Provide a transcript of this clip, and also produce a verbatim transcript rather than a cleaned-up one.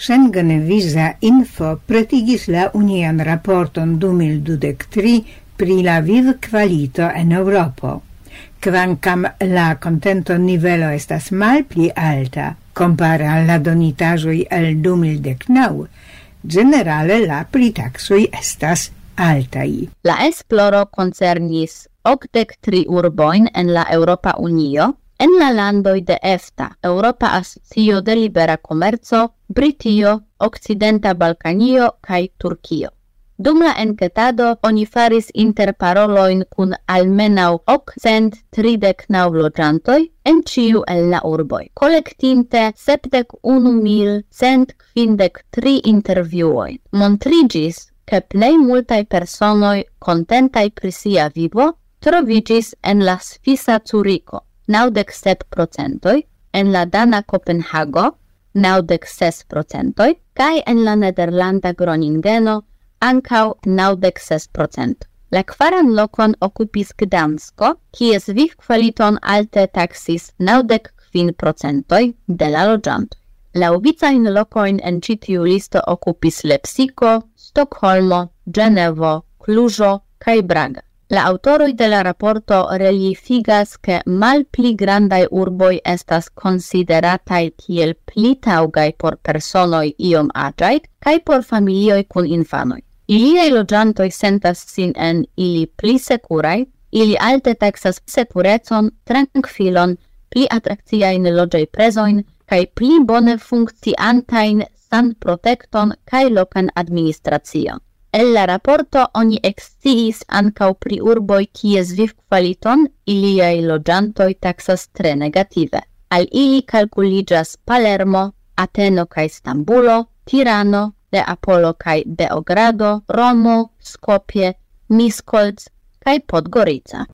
Schengen Visa Info pretigis la unian raporton du mil dudek tri pri la viv kvalito en Europo. Kvankam la contento nivelo estas malpli alta, compare alla donitaĵoj el du mil dek naŭ, generale la pritaksoj estas altaj. La esploro koncernis okdek tri urbojn en la Eŭropa Unio, en la landoj de EFTA, Europa Asocio de Libera Komerco, Britio, Okcidenta Balkanio kaj Turkio. Dum la enketado oni faris interparolojn kun almenaŭ okcent tridek naŭ loĝantoj en ĉiu el la urboj, kolektinte sepdek unu mil cent kvindek tri intervjuojn. Montriĝis, ke plej multaj personoj kontentaj pri sia vivo troviĝis en la svisa Zuriko, naŭdek sep procentoj, en la dana Kopenhago, naŭdek ses procentoj, kaj en la nederlanda Groningeno, ankaŭ naŭdek ses procentoj. La kvaran lokon okupis Gdansko, kies vivkvaliton alte taksis naŭdek kvin procentoj de la loĝantoj. Laŭvicajn lokojn en ĉi tiu listo okupis Lepsiko, Stokholmo, Ĝenevo, Kluĵo kaj Braga. La autoroj de la raporto reliifigas, ke malpli grandaj urboj estas konsiderataj kiel pli taŭgaj por personoj iom aĝaj kaj por familioj kun infanoj. Iliaj loĝantoj sentas sin en ili pli sekuraj, ili alte taksas sekurecon, trankvilon, pli atrakciajn loĝejprezojn kaj pli bone funkciantajn sanprotekton kaj lokan administracion. El la raporto oni eksciis ankaŭ pri urboj kies vivkvaliton iliaj loĝantoj taksas tre negative. Al ili kalkuliĝas Palermo, Ateno kaj Stambulo, Tirano, Neapolo kaj Beogrado, Romo, Skopje, Miskolc kaj Podgorica.